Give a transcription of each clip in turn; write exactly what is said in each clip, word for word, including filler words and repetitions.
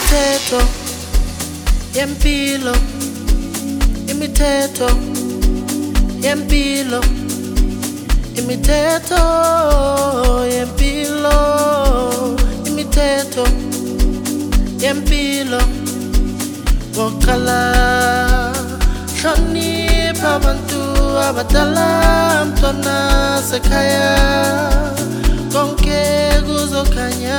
Imithetho yempilo, imithetho yempilo, imithetho yempilo, imithetho yempilo. Wokala hlonipha abantu abadala, mntwana sekhaya konke kuzokhanya,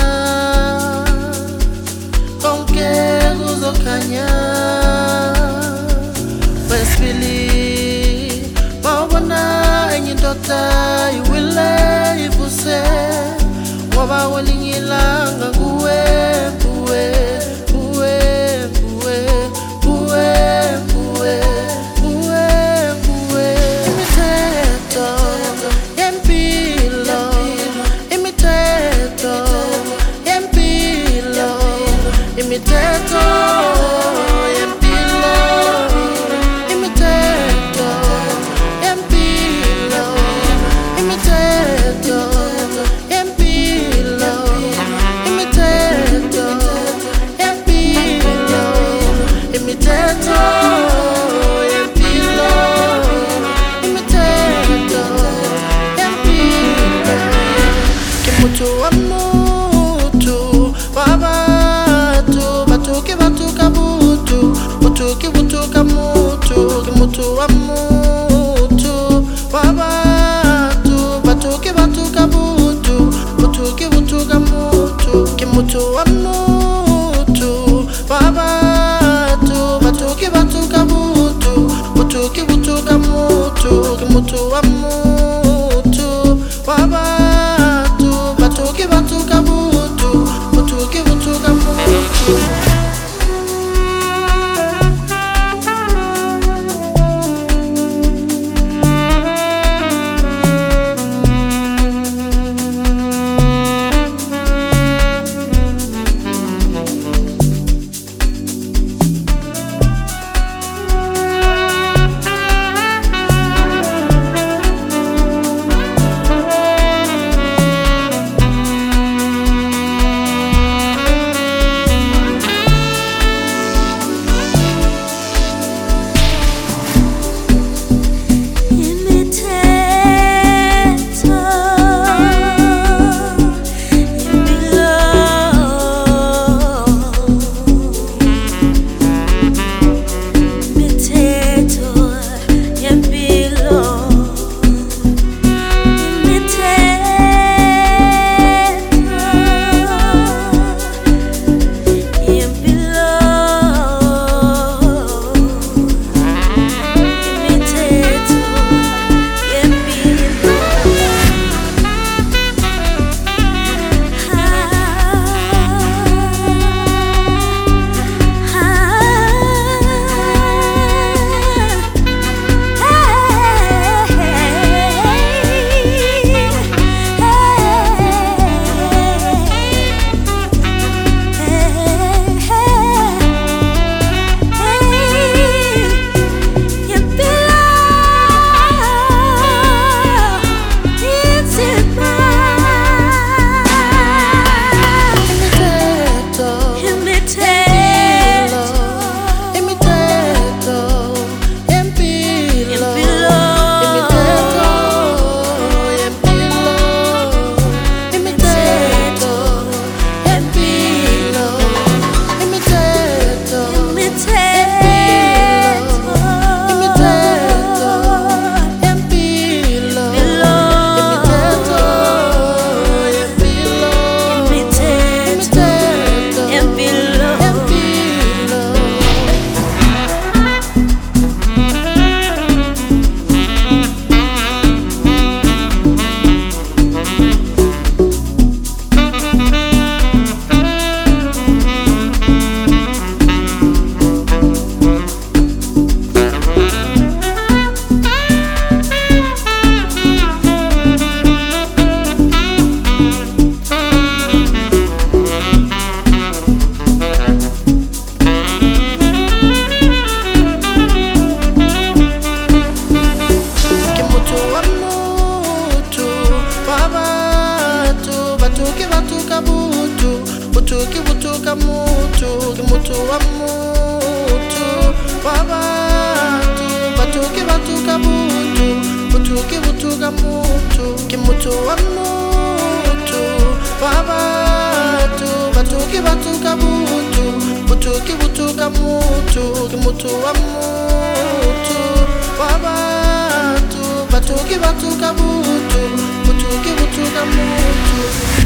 konke kuzokhanya. Wesibili mawubona enye indoda iwile ivuse, ngoba kwelinye ilanga kuwe kuwe kuwe kuwe kuwe kuwe kuwe kuwe. Imithetho yempilo, imithetho yempilo, imithetho yempilo, imithetho yempilo, imithetho yempilo, imithetho yempilo, imithetho yempilo, imithetho yempilo. Kimutu wa mutu wabatu, batuki batuka butu, butuki butuka mutu. Kimutu wa mutu wabatu, batuki batuka butu, butuki butuka mutu. Kimutu wa mutu wabatu, batuki batuka butu, butuki butuka mutu. Kimutu wa mutu wabatu, batuki batuka butu, butuki butuka mutu. Butuki butuka mutu, mutu, ke mutu wa mutu, wa batu, batu ke batu ka mutu, mutu ke mutu ka mutu, ke mutu wa mutu, wa batu, batu ke batu ka mutu, mutu ke mutu ka mutu, ke mutu wa mutu, wa batu, batu ke batu ka mutu, mutu ke mutu ka mutu.